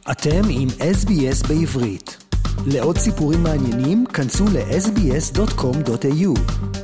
אתם עם SBS בעברית. לעוד סיפורים מעניינים, כנסו ל-sbs.com.au.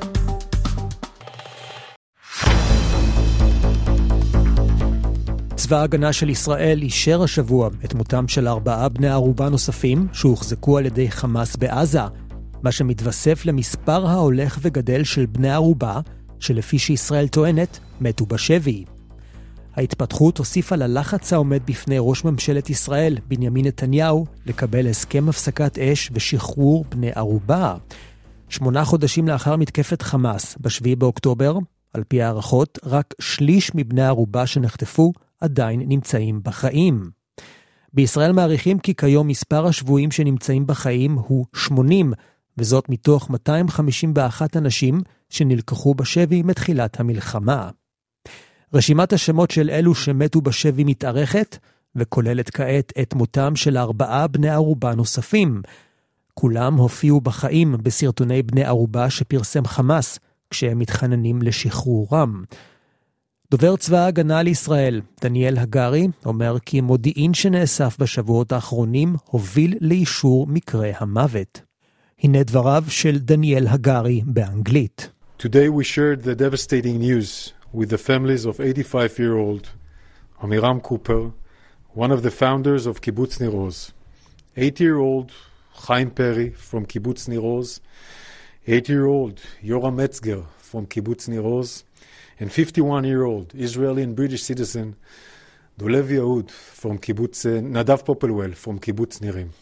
צבא ההגנה של ישראל אישר השבוע את מותם של 4 בני ערובה נוספים שהוחזקו על ידי חמאס בעזה, מה שמתווסף למספר ההולך וגדל של בני ערובה שלפי שישראל טוענת מתו בשבי. ההתפתחות הוסיפה ללחץ העומד בפני ראש ממשלת ישראל, בנימין נתניהו, לקבל הסכם הפסקת אש ושחרור בני ערובה. 8 חודשים לאחר מתקפת חמאס, ב7 באוקטובר, על פי הערכות, רק שליש מבני ערובה שנחטפו עדיין נמצאים בחיים. בישראל מעריכים כי כיום מספר השבויים שנמצאים בחיים הוא 80, וזאת מתוך 251 אנשים שנלקחו בשבי מתחילת המלחמה. רשימת השמות של אלו שמתו בשבי מתארכת, וכוללת כעת את מותם של 4 בני ערובה נוספים. כולם הופיעו בחיים בסרטוני בני ערובה שפרסם חמאס, כשהם מתחננים לשחרורם. דובר צבא ההגנה לישראל, דניאל הגרי, אומר כי מודיעין שנאסף בשבועות האחרונים הוביל לאישור מקרה המוות. הנה דבריו של דניאל הגרי באנגלית. Today we shared the devastating news with the families of 85-year-old Amiram Cooper, one of the founders of Kibbutz Nir Oz, 80-year-old Chaim Perry from Kibbutz Nir Oz, 80-year-old Yoram Metzger from Kibbutz Nir Oz, and 51-year-old Israeli and British citizen Dolev Yehud from Kibbutz Nadav Popelwell from Kibbutz Nirim.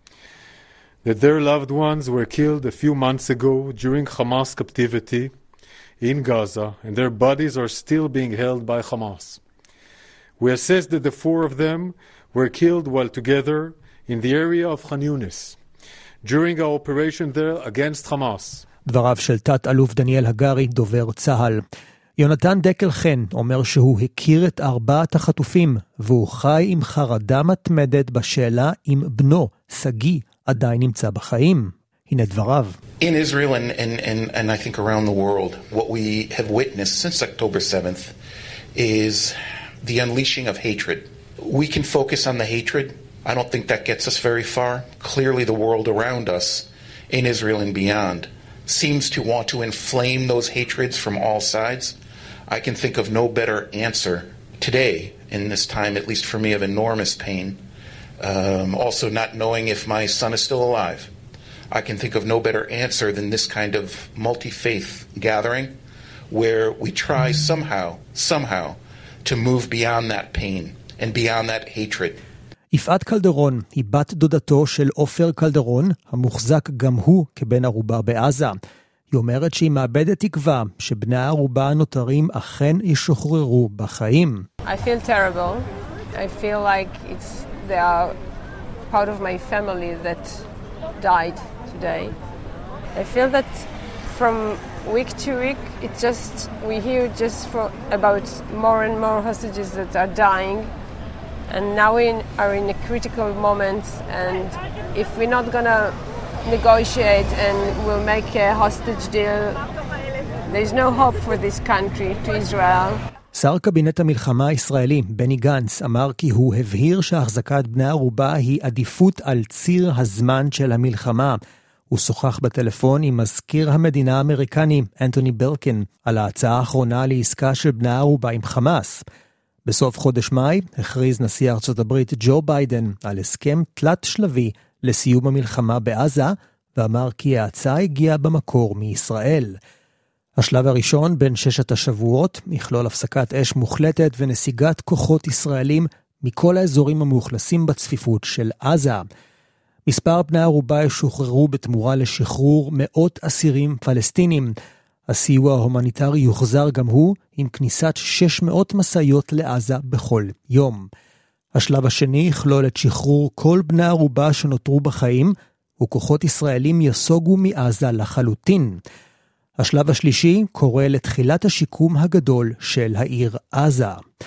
That their loved ones were killed a few months ago during Hamas captivity in Gaza, and their bodies are still being held by Hamas. We assess that the 4 of them were killed while together in the area of Khan Yunis during our operation there against Hamas. דבריו של תת-אלוף דניאל הגרי, דובר צה"ל. יונתן דקל חן אומר שהוא הכיר את 4 החטופים, והוא חי עם חרדה מתמדת בשאלה אם בנו, סגי, עדיין נמצא בחיים. הנה דבריו. In Israel and I think around the world, what we have witnessed since October 7th is the unleashing of hatred. We can focus on the hatred. I don't think that gets us very far. Clearly the world around us, in Israel and beyond, seems to want to inflame those hatreds from all sides. I can think of no better answer today, in this time, at least for me, of enormous pain. Also not knowing if my son is still alive. I can think of no better answer than this kind of multi-faith gathering where we try somehow to move beyond that pain and beyond that hatred. יפעת קלדרון היא בת דודתו של עופר קלדרון, המוחזק גם הוא כבן ערובה בעזה. היא אומרת שהיא מאבדת תקווה שבני הערובה הנותרים אכן ישוחררו בחיים. I feel terrible. I feel like they are part of my family that died today. I feel that from week to week we hear about more and more hostages that are dying, and now we are in a critical moment, and if we're not gonna negotiate and we'll make a hostage deal, there's no hope for this country, to Israel. שר קבינט המלחמה הישראלי, בני גנץ, אמר כי הוא הבהיר שהחזקת בני ערובה היא עדיפות על ציר הזמן של המלחמה. הוא שוחח בטלפון עם מזכיר המדינה האמריקני, אנטוני בלקין, על ההצעה האחרונה לעסקה של בני ערובה עם חמאס. בסוף חודש מאי הכריז נשיא ארצות הברית ג'ו ביידן על הסכם תלת שלבי לסיום המלחמה בעזה, ואמר כי ההצעה הגיעה במקור מישראל. השלב הראשון בין 6 השבועות יכלול הפסקת אש מוחלטת ונסיגת כוחות ישראלים מכל האזורים המאוכלסים בצפיפות של עזה. מספר בני ערובה ישוחררו בתמורה לשחרור 100 אסירים פלסטינים. הסיוע ההומניטרי יוחזר גם הוא עם כניסת 600 מסעיות לעזה בכל יום. השלב השני יכלול את שחרור כל בני ערובה שנותרו בחיים, וכוחות ישראלים יסוגו מעזה לחלוטין. השלב השלישי קורא לתחילת השיקום הגדול של העיר עזה.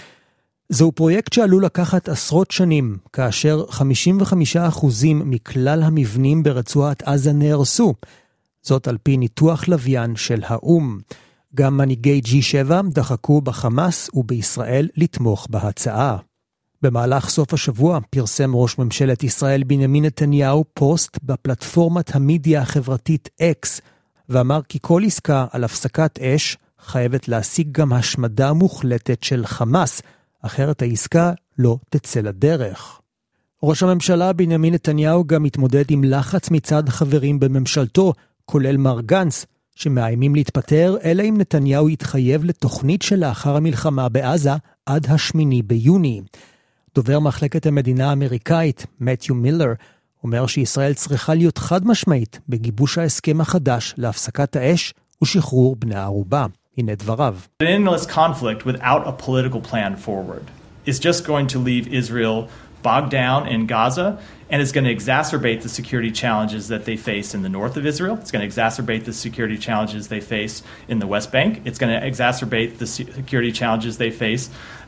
זהו פרויקט שעלול לקחת עשרות שנים, כאשר 55% מכלל המבנים ברצועת עזה נהרסו. זאת על פי ניתוח לוויין של האום. גם מנהיגי G7 דחקו בחמאס ובישראל לתמוך בהצעה. במהלך סוף השבוע פרסם ראש ממשלת ישראל בנימין נתניהו פוסט בפלטפורמת המדיה החברתית X, ואמר כי כל עסקה על הפסקת אש חייבת להשיג גם השמדה מוחלטת של חמאס, אחרת העסקה לא תצא לדרך. ראש הממשלה בנימין נתניהו גם מתמודד עם לחץ מצד חברים בממשלתו, כולל מר גנץ, שמאיימים להתפטר, אלא אם נתניהו יתחייב לתוכנית שלאחר המלחמה בעזה עד 8 ביוני. דובר מחלקת המדינה האמריקאית, מתיו מילר, אומר שישראל צריכה להיות חד משמעית בגיבוש ההסכם החדש להפסקת האש ושחרור בני הערובה. הנה דבריו. An endless conflict without a political plan forward is just going to leave Israel bogged down in Gaza, and it's going to exacerbate the security challenges that they face in the north of Israel. It's going to exacerbate the security challenges they face in the West Bank. It's going to exacerbate the security challenges they face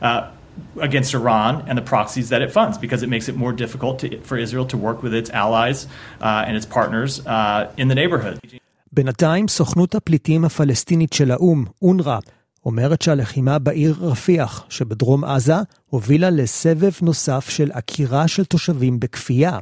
against Iran and the proxies that it funds, because it makes it more difficult for Israel to work with its allies and its partners in the neighborhood. בינתיים סוכנות הפליטים הפלסטינית של האום, אונר"א, אומרת שהלחימה בעיר רפיח שבדרום עזה הובילה לסבב נוסף של עקירה של תושבים בכפייה.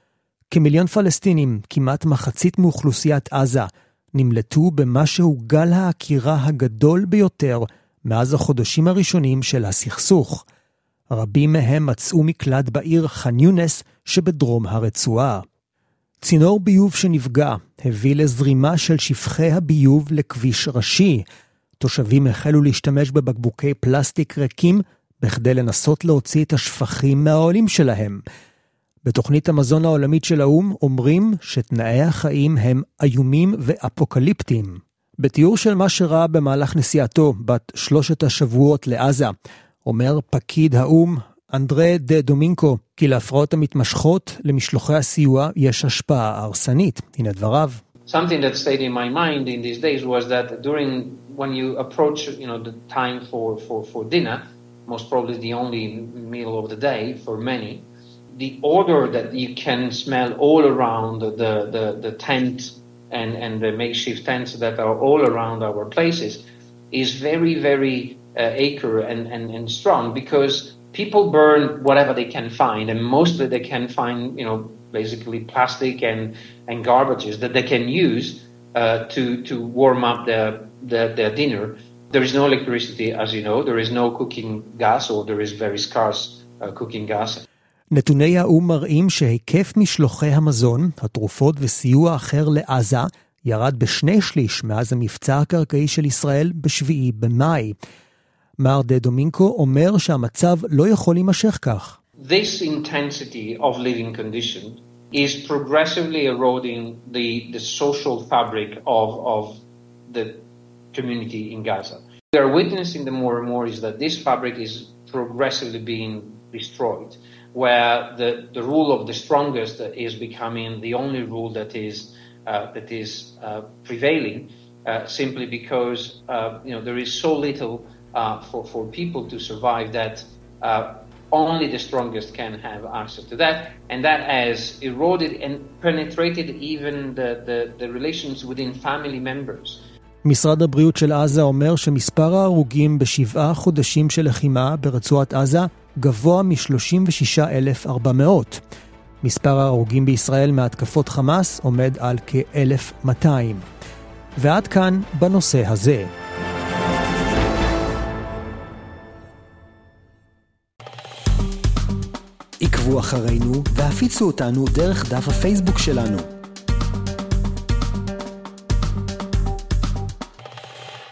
כמיליון פלסטינים, כמעט מחצית מאוכלוסיית עזה, נמלטו במה שהוא גל העקירה הגדול ביותר מאז החודשים הראשונים של הסכסוך. רבים מהם מצאו מקלט בעיר ח'אן יונס שבדרום הרצועה. צינור ביוב שנפגע הביא לזרימה של שפכי הביוב לכביש ראשי. תושבים החלו להשתמש בבקבוקי פלסטיק ריקים בכדי לנסות להוציא את השפכים מהעולים שלהם. בתוכנית המזון העולמית של האום אומרים שתנאי החיים הם איומים ואפוקליפטיים. בתיאור של מה שראה במהלך נסיעתו בת 3 השבועות לעזה, אומר פקיד האום אנדרה דה דומינקו, כי להפרעות המתמשכות למשלוחי הסיוע יש השפעה הרסנית. הנה דבריו. Something that stayed in my mind in these days was that when you approach, the time for dinner, most probably the only meal of the day for many, the odor that you can smell all around the tent and the makeshift tents that are all around our places is very, very acre and strong, because people burn whatever they can find, and mostly they can find, basically plastic and garbages that they can use to warm up their dinner. There is no electricity, as you know. There is no cooking gas, or there is very scarce cooking gas. נתוני האום מראים שהיקף משלוחי המזון, התרופות וסיוע אחר לעזה ירד ב2/3 מאז המבצע הקרקעי של ישראל ב7 במאי. מר דה דומינקו אומר שהמצב לא יכול להימשך כך. This intensity of living condition is progressively eroding the social fabric of the community in Gaza. We are witnessing the more and more is that this fabric is progressively being destroyed, where the rule of the strongest is becoming the only rule that is prevailing, simply because there is so little for people to survive that only the strongest can have access to that, and that has eroded and penetrated even the relations within family members. משרד הבריאות של עזה אומר שמספר ההרוגים ב7 חודשים של לחימה ברצועת עזה גבוה מ-36,400. מספר ההרוגים בישראל מהתקפות חמאס עומד על כ-1,200. ועד כאן בנושא הזה. עקבו אחרינו והפיצו אותנו דרך דף הפייסבוק שלנו.